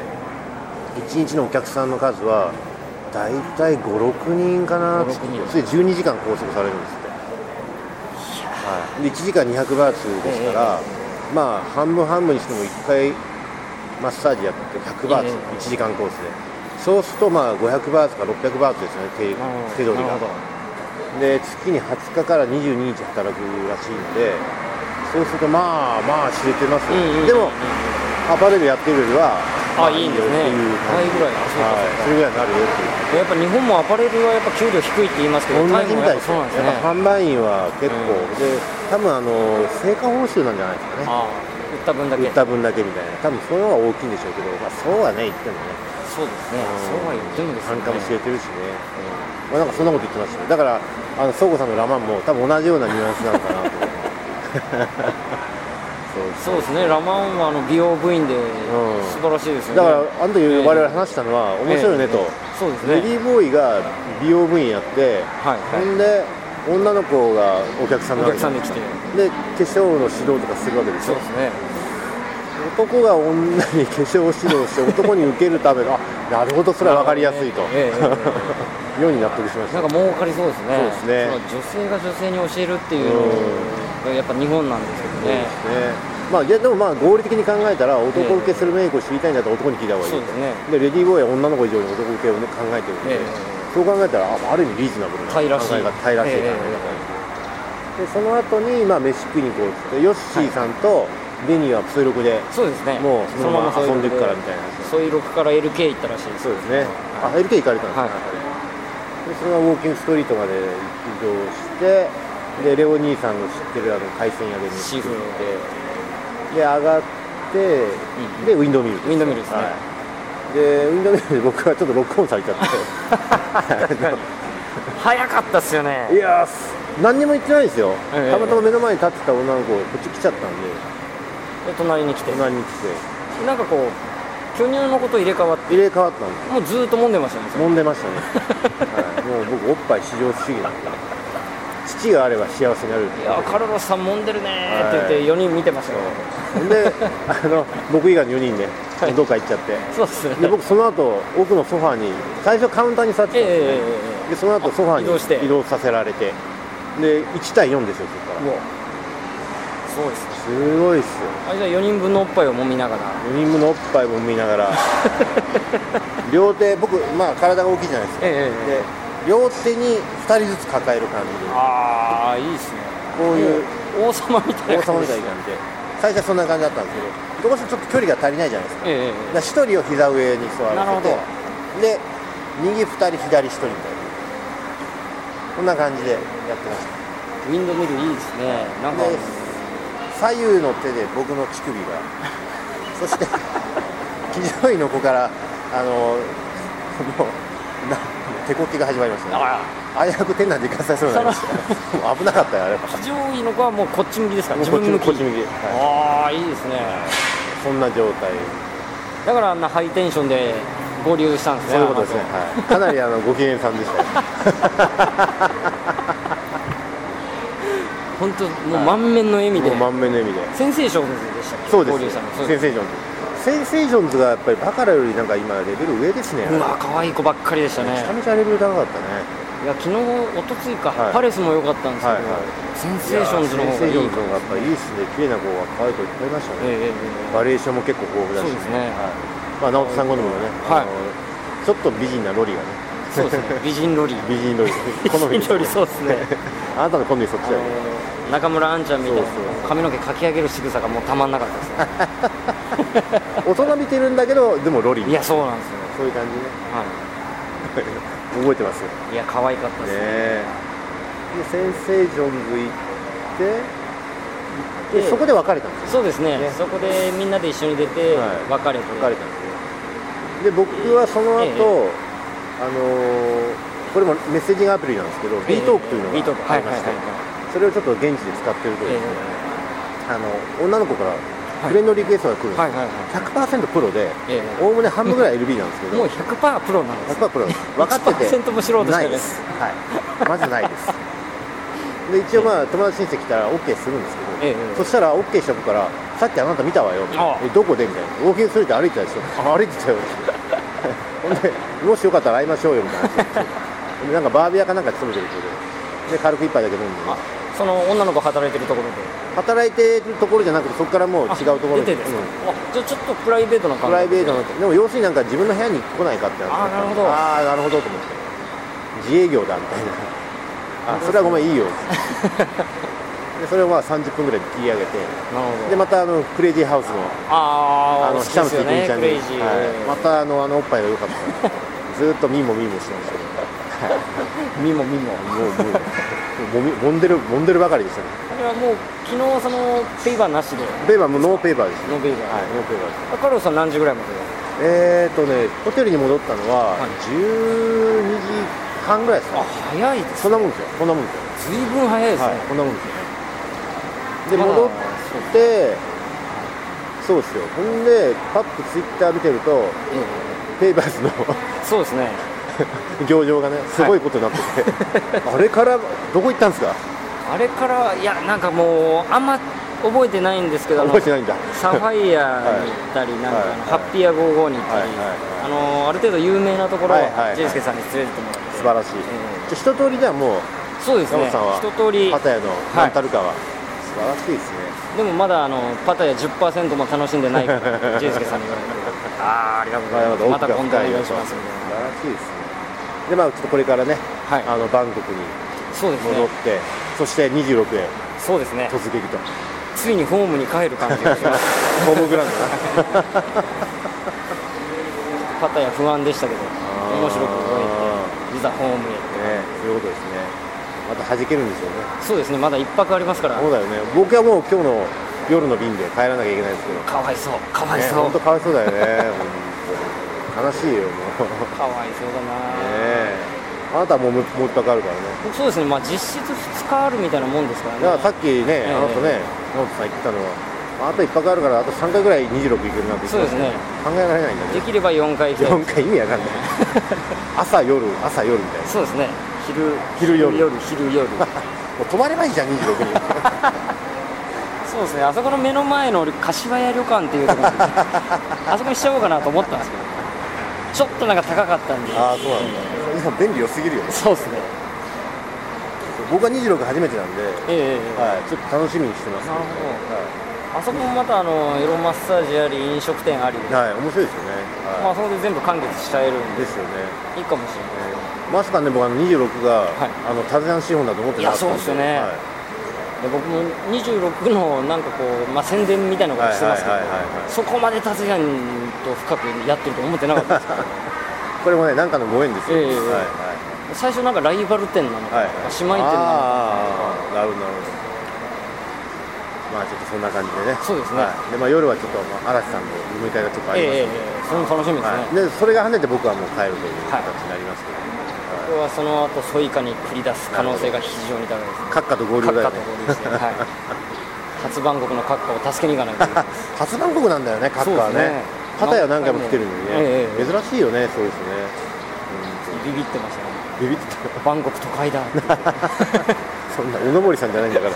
1日のお客さんの数は大体5、6人かな。それで12時間拘束されるんですって。で1時間200バーツですから、まあ半分にしても1回マッサージやって100バーツ、1時間コースで、そうするとまあ500バーツか600バーツですね、手取りが。で月に20日から22日働くらしいので、そうするとまあ知れてますよ。でもアパレルやってるよりはいいんですね。それぐらいになるよっていう。 やっぱ日本もアパレルはやっぱ給料低いって言いますけど、 同じみたいですよ。やっぱ販売員は結構で、多分成果報酬なんじゃないですかね。 売った分だけみたいな、多分そういうのが大きいんでしょうけど、そうはね言ってもね。 そうですね。そうは言ってもですね。 単価も知れてるしね。なんかそんなこと言ってましたね。だから相互さんのラマンも多分同じようなニュアンスなのかなと。 そうですね。ラマンは美容部員で素晴らしいですよね。 だからあの時我々話したのは面白いねと。そうですね。レディーボーイが美容部員やって、ほんで女の子がお客さんに来て、で化粧の指導とかするわけでしょ。そうですね。男が女に化粧指導して男に受けるためのなるほど、それは分かりやすいと、ように納得しました。 なんか儲かりそうですね。 そうですね。 女性が女性に教えるっていうのがやっぱ日本なんですけどね。 まあでも合理的に考えたら男受けするメイクを知りたいんだったら男に聞いた方がいい。そうですね。でレディーボーイは女の子以上に男受けを、ね、考えてるので、そう考えたらある意味リーズナブルな考え方、平らしい考え方で、その後にまあ飯食いに行こうってヨッシーさんとデニーはツイロクで、そうですね、もうそのまま遊んでいくからみたいな。ソイロクから LK 行ったらしいです。そうですね。LK 行かれたんですね。でそれはウォーキングストリートまで移動して、でレオ兄さんの知ってる海鮮屋で飯食って、で上がって、でウィンドミルですね。でウィンドミルで僕はちょっとロックオンされちゃって早かったっすよね。 いや何にも言ってないですよ。たまたま目の前に立ってた女の子がこっち来ちゃったんで、 隣に来てなんかこう巨乳のこと入れ替わったんです。もうずっと揉んでましたね。 揉んでましたねもう僕おっぱい至上主義なんで、父があれば幸せになる。 いやカルロスさん揉んでるねって言って4人見てましたよ。 で僕以外の4人でどっか行っちゃってそうですね。で僕その後奥のソファーに、最初カウンターに座ってたんですね。でその後ソファーに移動させられて、で1対4ですよ、そこから。そうですね。すごいっすよ。 じゃあ4人分のおっぱいを揉みながら。 4人分のおっぱいを揉みながら両手、僕まあ体が大きいじゃないですか。で両手に2人ずつ抱える感じで。 ああ、いいですね。 こういう王様みたいな感じで。 最初はそんな感じだったんですけど、どうしてちょっと距離が足りないじゃないですか。1人を膝上に座らせて、で右2人左1人みたいな、こんな感じでやってました。 ウィンドミルいいですね。なんか左右の手で僕の乳首がそして騎乗位の子からもう手こきが始まりましたね。危うく店内で行かされそうになりました。危なかったよ、あれ。 騎乗位の子はもうこっち向きですか？自分向き。 こっち向き。 ああ、いいですね。 そんな状態。 だからあんなハイテンションで合流したんですね。 そういうことですね。かなりご機嫌さんでした。 本当もう満面の笑みで。 満面の笑みで。 センセーションズでしたっけ？ そうです。センセーションズ。センセーションズがやっぱりバカラよりなんか今レベル上ですね。 うわ、可愛い子ばっかりでしたね。 めちゃめちゃレベル高かったね。 いや、昨日、おとついか、パレスも良かったんですけど、センセーションズの方がいい。 センセーションズの方がやっぱいいですね。綺麗な子が可愛い子いっぱいいましたね。バリエーションも結構豊富だし。そうですね。まあ直人さん好みのね、ちょっと美人なロリがね。 そうですね。美人ロリ。 美人ロリ。 好みロリ、そうですね。 あなたの好みそっちだよ。 中村アンちゃんみたいな髪の毛かき上げる仕草がもうたまんなかったですね。 大人見てるんだけどでもロリ。 いや、そうなんですよ。 そういう感じね。覚えてますよ。 いや、可愛かったですね。 でセンセーションズ行ってでそこで別れたんですよ。 そうですね。そこでみんなで一緒に出て別れて。 別れたんですよ。で僕はその後これもメッセージングアプリなんですけど、Bトークというのがありまして、それをちょっと現地で使ってるとですね、女の子からフレンドリクエストが来るんですよ。100% プロで、おおむね半分ぐらい LB なんですけど、 もう 100% プロなんです。 100% プロです。分かってて 1% も素人しかないです。はい、まずないです。で一応まあ友達申請来たら OK するんですけど、そしたら OK した子からさっきあなた見たわよみたいな、どこでみたいな、ウォーキングストリート歩いてたでしょ、歩いてたよほんでもしよかったら会いましょうよみたいな話でなんかバーベアかなんか勤めてる子で軽く一杯だけ飲んで、 その女の子働いてるところで働いてるところじゃなくてそこからもう違うところに出てですか？じゃあちょっとプライベートな感じ。 プライベートな、でも要するになんか自分の部屋に来ないかってなるほど。 なるほどと思って自営業だみたいなそれはごめんいいよでそれをまあ30分ぐらいで切り上げて、でまたクレイジーハウスの久松郁美ちゃんに、またおっぱいが良かったずっとミモミモしてましたけどミモミモ揉んでるばかりでしたね。 あれはもう昨日そのペーパーなしで。 ペーパーもノーペーパーですね。 ノーペーパー。 はい、ノーペーパーです。 カルロスさん何時ぐらいまで？ ホテルに戻ったのは12時半ぐらいですか。 早いです。 そんなもんですよ。こんなもんですよ。 ずいぶん早いですね。 こんなもんですよね。で戻ってそうですよ。ほんでパッとツイッター見てるとペーパーズのそうですね。 行場がねすごいことになってて、あれからどこ行ったんですか？ あれからいやなんかもうあんま覚えてないんですけど、 覚えてないんだ。 サファイアに行ったりなんかハッピーア55に行ったり、ある程度有名なところをジェイスケさんに連れてってもらって。 素晴らしい。じゃ一通りではもうそうですね。一通りパタヤのナンタルカは素晴らしいですね。 でもまだパタヤ 10% も楽しんでないからジェイスケさんに言われて、ありがとうございます。また今度お願いしますんで。 素晴らしいですね。でまあちょっとこれからね、バンコクに戻って、そして26へそうですね突撃と、 ついにホームに帰る感じがしますホームグラウンドパタヤ不安でしたけど面白く動いていざホームへ、 そういうことですね。また弾けるんでしょうね。 そうですね、まだ1泊ありますから。 そうだよね。僕はもう今日の夜の便で帰らなきゃいけないんですけど、 かわいそうかわいそう、 本当かわいそうだよね悲しいよもうかわいそうだな。 あなたはもう一泊あるからね。 そうですね、まあ実質2日あるみたいなもんですからね。 だからさっきね、あなたね、直人さん言ってたのは、あと1泊あるからあと3回ぐらい26行けるなんて言ってました。 そうですね、 考えられないんだね。 できれば4回行きたい。 4回意味わかんない朝夜みたいな。 そうですね、 昼夜もう泊まればいいじゃん26にそうですね、あそこの目の前の柏屋旅館っていうところにあそこにしちゃおうかなと思ったんですけど、ちょっとなんか高かったんで。 ああ、そうなんだ。今便利良すぎるよね。 そうですね。 僕は26初めてなんで、ちょっと楽しみにしてます。 なるほど。あそこもまたエロマッサージあり飲食店ありで、 面白いですよね。 まあそれで全部完結しちゃえるんで。 ですよね。 いいかもしれない。 まさかね、僕26がタズヤン資本だと思ってなかったんで。 いや、そうですよね。で僕も26のなんかこう、宣伝みたいなことしてますけど、そこまでタズヤンと深くやってると思ってなかったですからこれもね、なんかのご縁ですよ。 最初なんかライバル店なのか、姉妹店なのか。 なるほど。まあちょっとそんな感じでね。 そうですね。 でまあ夜はちょっと嵐さんの飲み会がちょっとありますので、 それも楽しみですね。 でそれが跳ねて僕はもう帰るという形になりますけど。 僕はその後ソイカに繰り出す可能性が非常に高いですね。 閣下と合流だよね。 閣下と合流ですね。はい。初バンコクの閣下を助けに行かないといけないです。 初バンコクなんだよね、閣下はね。パタヤは何回も来てるのにね、珍しいよね、そうですね。 ビビってましたね。 ビビってた。 バンコク都会だ。 そんな小野森さんじゃないんだから。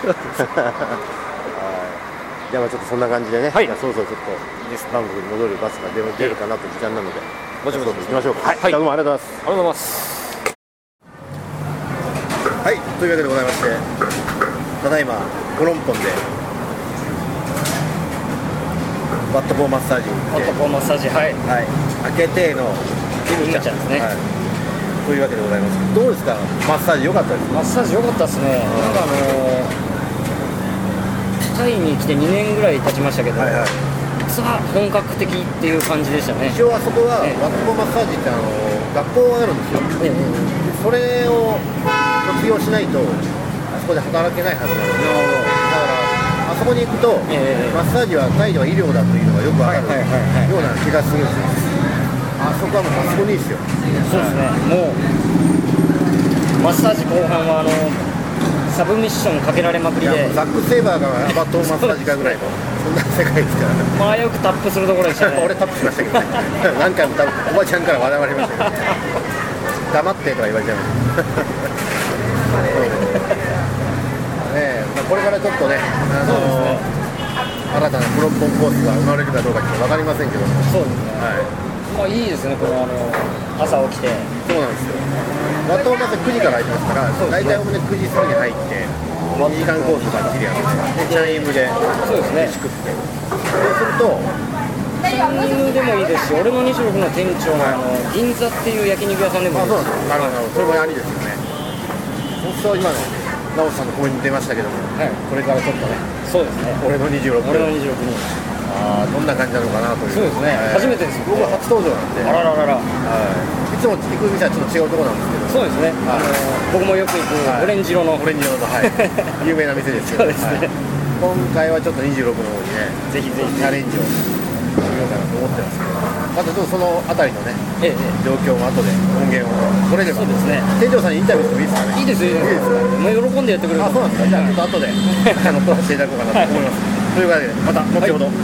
じゃあちょっとそんな感じでね、はい、そろそろちょっとバンコクに戻るバスが出るかなと時間なので、ぼちぼち行きましょうか。はい、どうもありがとうございます。 ありがとうございます。 はい、というわけでございまして、ただいまコロンポンでバットボーマッサージに行って、 バットボーマッサージ、はい、 はい、開けてのキムちゃんですね。はい、というわけでございます。どうですか、マッサージ良かったですか？ マッサージ良かったですね。なんかタイに来て2年ぐらい経ちましたけど、はいはい、さあ本格的っていう感じでしたね。 一応あそこは、バットボーマッサージって学校があるんですよ。それを卒業しないとあそこで働けないはずなので、だからあそこに行くと、マッサージはタイでは医療だというのがよくわかるような気がするんですよ。あそこはもう抜群にいいですよ。 そうですね。もうマッサージ後半はサブミッションかけられまくりで、 ザック・セイバーがバットマッサージかぐらいのそんな世界ですからね。 まあよくタップするところでしたね。 俺タップしましたけどね。何回もおばちゃんから笑われましたけど、黙ってとか言われちゃいましたね。これからちょっとね、新たなプロンポンコースが生まれるかどうかって分かりませんけども、 そうですね、はい、まあいいですね、この朝起きて。 そうなんですよ。バットマッサージ9時から入ってますから、大体おおむね9時過ぎに入って2時間コースばっちりやるんですよ。チャイムで飯食って、そうするとチャイムでもいいですし、俺の26の店長の銀座っていう焼肉屋さんでもいいです。 なるほど、それもありですよね。そうすると今の直人さんのコメント出ましたけども、はい、これからちょっとね、 そうですね、 俺の26にどんな感じなのかなという。 そうですね、初めてです。 僕は初登場なんで、 あらららら、 いつも行く店はちょっと違うところなんですけど、 そうですね、僕もよく行くオレンジ色の、 有名な店ですけど、今回はちょっと26の方にね、 ぜひぜひチャレンジをしようかなと思ってますけど、またちょっとそのあたりのね、状況も後で音源を取れれば。そうですね、店長さんにインタビューしてもいいですかね。 いいですよ、いいですか。もう喜んでやってくれる。 あ、そうなんですか。じゃあちょっと後で撮らせていただこうかなと思います。というわけで、また後ほど。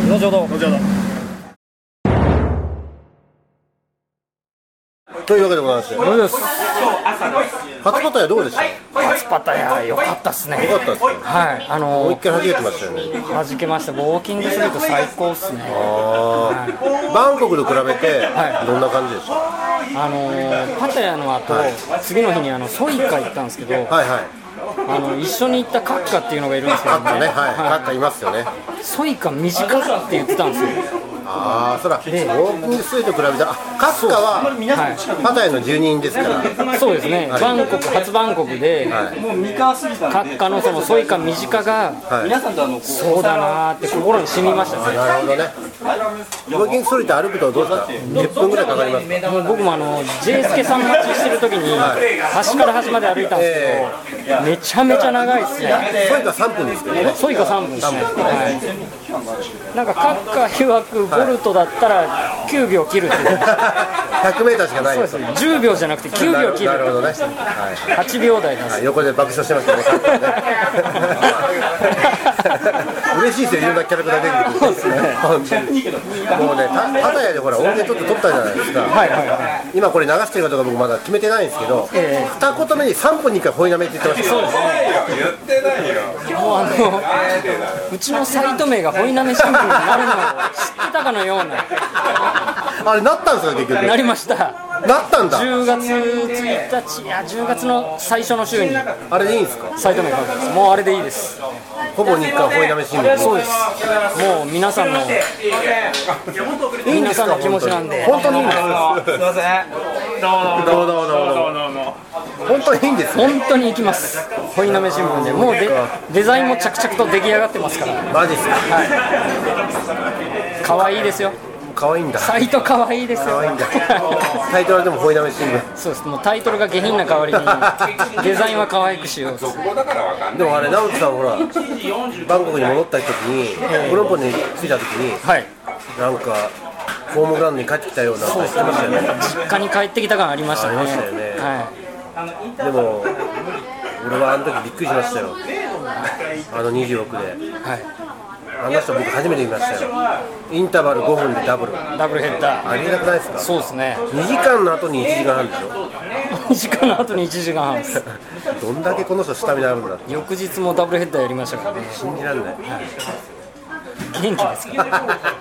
というわけでございまして、初パタヤどうでした？ 初パタヤ良かったっすね。 良かったですね。 はい、 もう一回弾けてましたよね。 弾けました。ウォーキングすると最高っすね。 バンコクと比べてどんな感じでした？ パタヤの後、次の日にソイカ行ったんですけど、一緒に行ったカッカっていうのがいるんですけどね。カッカいますよね。 ソイカ短かって言ってたんですよ。 ああ、そらウォーキングストリート比べたら、カッカはパタヤの住人ですから。 そうですね、バンコク、初バンコクで、カッカのそのソイカ短が、そうだなーって心に染みましたね。 なるほどね。ウォーキングストリート歩くとどうですか？10分ぐらいかかりますか？ 僕もJスケさん待ちしてる時に、端から端まで歩いたんですけど、めちゃめちゃ長いっすね。 ソイカ3分ですけどね。 ソイカ3分ですね。なんかカッカ曰くボルトだったら9秒切るっていう。 100メーターしかない。 そうです。10秒じゃなくて9秒切る。 なるほどね。 8秒台です。 横で爆笑してましたね。嬉しいですよ、いろんなキャラクター出てくる。そうですね。もうね、パタヤでほら音源ちょっと撮ったじゃないですか。今これ流してるかどうか僕まだ決めてないんですけど、二言目に3分に1回ホイナメって言ってました。そうですね。 言ってないよ。 もううちのサイト名がホイナメ新聞になるのを知ってたかのような。 あれなったんですか結局？ なりました。 なったんだ。 10月1日、いや10月の最初の週にあれでいいんですか？ サイト名書くんです。もうあれでいいです。 ほぼ日刊ホイナメ新聞。 そうです。もう皆さんの気持ちなんで。 本当にいいんです。 すいません。 どうも。本当にいいんです。 本当に行きます。ホイナメ新聞でもうデザインも着々と出来上がってますから。 マジっすか？ はい。可愛いですよ。 可愛いんだ。 サイト可愛いですよ。 可愛いんだ。タイトルでもホイナメ新聞。 そうです。もうタイトルが下品な代わりにデザインは可愛くしよう。 でもあれ直人さんほらバンコクに戻った時にコロンポに着いた時に、なんかホームグラウンドに帰ってきたような話してましたよね。 実家に帰ってきた感ありましたね。 ありましたよね。 でも俺はあの時びっくりしましたよ。26で、はい、あの人僕初めて見ましたよ。インターバル5分でダブルヘッダー、ありえなくないですか？ そうですね。 2時間の後に1時間半でしょ。 2時間の後に1時間半です。 どんだけこの人スタミナあるんだって。 翌日もダブルヘッダーやりましたからね。 信じられない、はい、 元気ですか？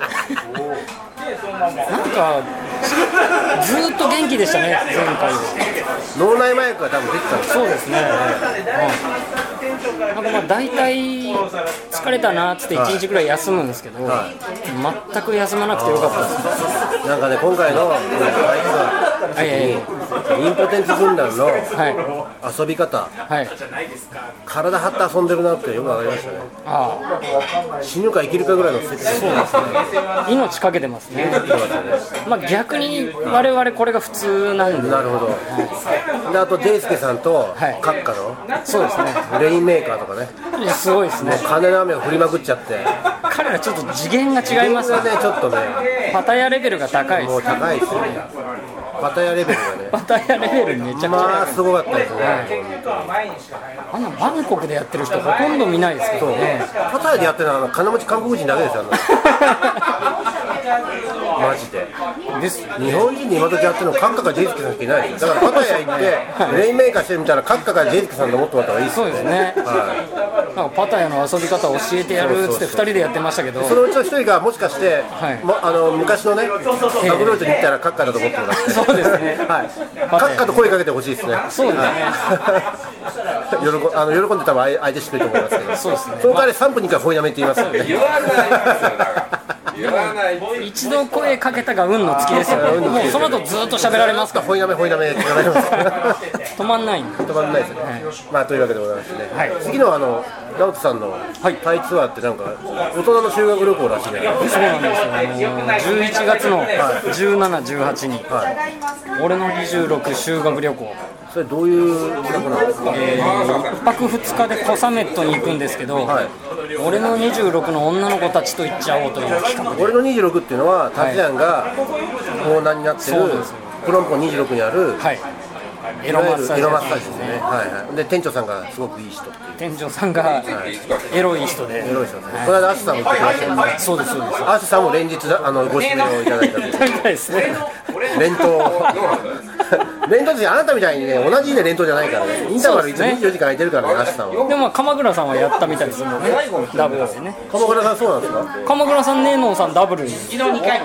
なんかずーっと元気でしたね、前回は。 脳内麻薬が多分出てたんです。 そうですね、なんかまあ大体疲れたなっつって1日ぐらい休むんですけど、はい、全く休まなくてよかったです。 なんかね、今回のインポテンツ軍団の遊び方、はい、体張って遊んでるなってよく分かりましたね。死ぬか生きるかぐらいの設定。そうですね、 命かけてますね。まあ逆に我々これが普通なんで。 なるほど、はい、であとジェイスケさんと閣下の、 そうですね、 レインメーカーとかね、 すごいですね。 もう金の雨を振りまくっちゃって、 彼らちょっと次元が違いますよね。 ちょっとね、 パタヤレベルが高いです。 もう高いですよね、パタヤレベルがね。 パタヤレベルめちゃくちゃまあすごかったですね、 あんなバンコクでやってる人ほとんど見ないですけどね。 パタヤでやってるのは金持ち韓国人だけですよマジでです。日本人で今時やってるの閣下かジェイスケさんしかいないです。だからパタヤ行ってレインメーカーしてるみたいな閣下かジェイスケさんと思ってもらった方がいいですよね。 そうですね、はい、なんかパタヤの遊び方を教えてやるっつって2人でやってましたけど、 そのうちの1人がもしかして、はい、昔のねアグロイトに行ったら閣下だと思ってもらって、 そうですね、 はい、閣下と声かけてほしいですね。 そうですね、 喜んで多分相手してると思いますけど、 そうですね、 その代わり3分に1回ほいやめって言いますよね。 言わない一度声かけたが運の尽きですよね。もうその後ずっと喋られますから。 ほいなめって言われます止まんないんで。 止まんないですね、はい、まあというわけでございましてね、はい、次のナオトさんのタイツアーってなんか大人の修学旅行らしいじゃないですか。 そうなんですよ、11月の17、18に、はい、俺の26修学旅行。 それどういう企画なんですか ？1泊2日でコサメットに行くんですけど、はい、俺の26の女の子たちと行っちゃおうという企画で。 俺の26っていうのはタツヤンがオーナーになってるプロンポン26にある、はい、エロマッサージですね、はいはい、で店長さんがすごくいい人っていう。 店長さんが、はい、エロい人で、 エロい人ですね、はい、この間アシさんも言ってきましたよね。 そうですそうです。 アシさんも連日ご指名をいただいたというみたいですね。 連投ってあなたみたいにね、同じね連投じゃないからね、インターバルいつも24時間空いてるからね、アシさんは。 でも鎌倉さんはやったみたいですよね、ダブルでね。 鎌倉さんそうなんですか？ 鎌倉さん、ねのさんダブルに。 昨日2回。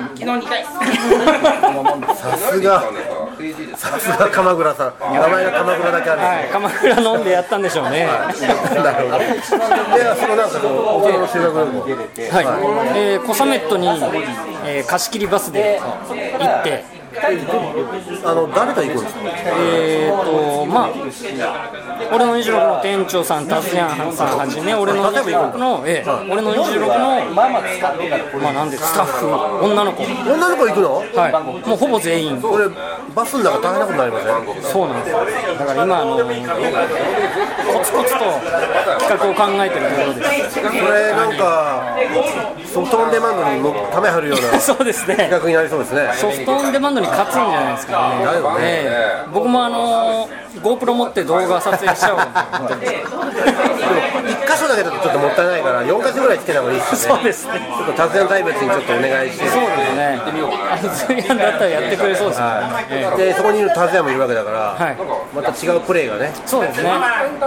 さすが鎌倉さん、名前が鎌倉だけあるんですね。 はい、鎌倉飲んでやったんでしょうね。 なるほど。で、そのなんか大人の修学旅行、 はい、コサメットに、貸し切りバスで行って。 誰と行くんですか？ まあ俺の26の店長さん、タスヤンさんはじめ、俺の26の、俺の26のまあなんでスタッフ女の子行くの？ はい、もうほぼ全員。 これバスの中大変なことになりません？ そうなんですよ。だから今コツコツと企画を考えてるところです。 これなんかソフトオンデマンドにもため張るようなそうですね、 企画になりそうですね。 ソフトオンデマンドに勝つんじゃないですかね。 だよね。 僕もGoPro 持って動画撮影しちゃおうかな。 1箇所だけだとちょっともったいないから4箇所ぐらいつけた方がいいですよね。 そうですね。 ちょっと達也大別にちょっとお願いして。 そうですね。ツイアンだったらやってくれそうですね。 はい、でそこにいる達也もいるわけだから、はい、また違うプレーがね。 そうですね。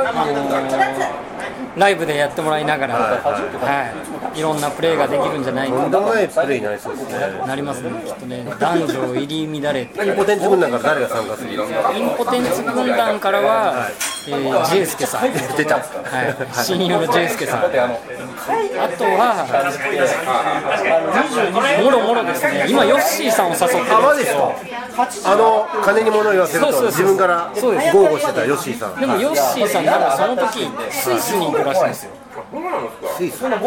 ライブでやってもらいながら、いろんなプレーができるんじゃないかと。とんでもないプレーになりそうですね。 なりますね、きっとね。男女入り乱れて。 インポテンツ軍団から誰が参加するんですか？ インポテンツ軍団からは、ジェイスケさん。 出た。 親友のジェイスケさん。あとは、もろもろですね。今、ヨッシーさんを誘ってるんですよ。 金に物言わせると自分から豪語してたヨッシーさん。 でもヨッシーさんなんかその時スイスに行くらしいんですよ。 スイス、 はい、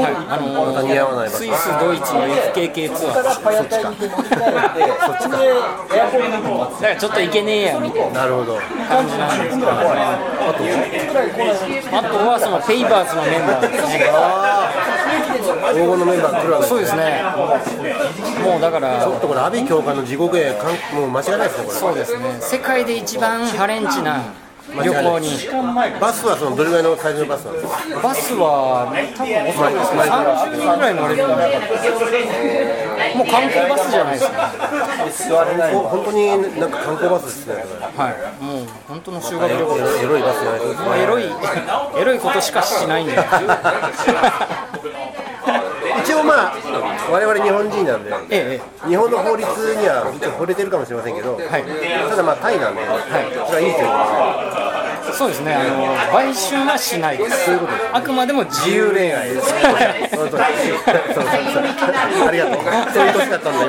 スイス、ドイツの FKK ツアー。 そっちか。 だからちょっといけねえやみたいな。 なるほど。 感じなんですけど、あとはそのフェイバーズのメンバーですね。 黄金のメンバー来るわけですね。 そうですね。もうだからちょっとこれ阿鼻教官の地獄へもう間違いないですねこれ。 そうですね。世界で一番ハレンチな旅行に。 バスはそのどれぐらいのサイズのバスなんですか？ バスは多分おそらく30人ぐらい乗れるんじゃないかな。もう観光バスじゃないですか。 本当になんか観光バスですね。 はい、もう本当の修学旅行です。 エロいバスじゃないですか。 エロいことしかしないんで。 一応まあ我々日本人なんで、日本の法律には触れてるかもしれませんけど、ただまあタイなんで、それはいいということですね。 そうですね、売春はしないです。あくまでも自由恋愛です。 本当にありがとう。そういう年だったんだ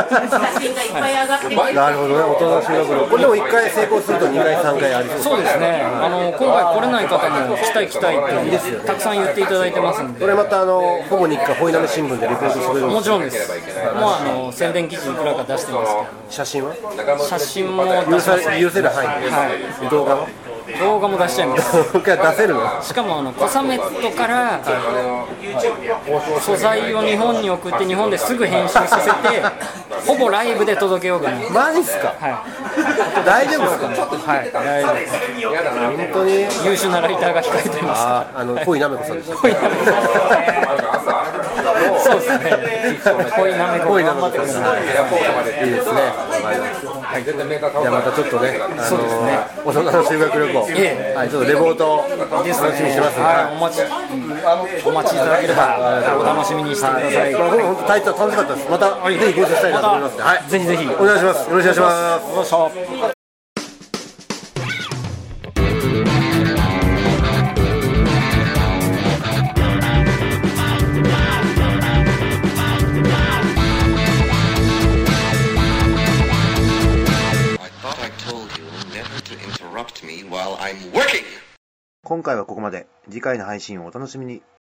今。なるほどね、大人の修学旅行。これでも1回成功すると2回3回ありそう。 そうですね。今回来れない方も来たいってたくさん言っていただいてますんで。 これまたほぼ日課ホイナメ新聞でレポートする。 もちろんです。もう宣伝記事いくらか出してますけど。 写真は？ 写真も出します。 許せる範囲で。はい。動画は？ 動画も出しちゃいます。 出せるの？ しかもコサメットから素材を日本に送って日本ですぐ編集させてほぼライブで届けようかな。 マジっすか？ はい。 大丈夫ですか？ はい、大丈夫です。 本当に優秀なライターが控えています。 恋なめこさんです。 そうですね。恋なめこ頑張ってください。 いいですね。はい。じゃあまたちょっとね、 そうですね。 大人の修学旅行、はい、ちょっとレポート楽しみにしてますので、 お待ちいただければお楽しみにしてください。 これ本当楽しかったです。またぜひご一緒したいなと思いますので、はい、 ぜひぜひお願いします。よろしくお願いします。今回はここまで。次回の配信をお楽しみに。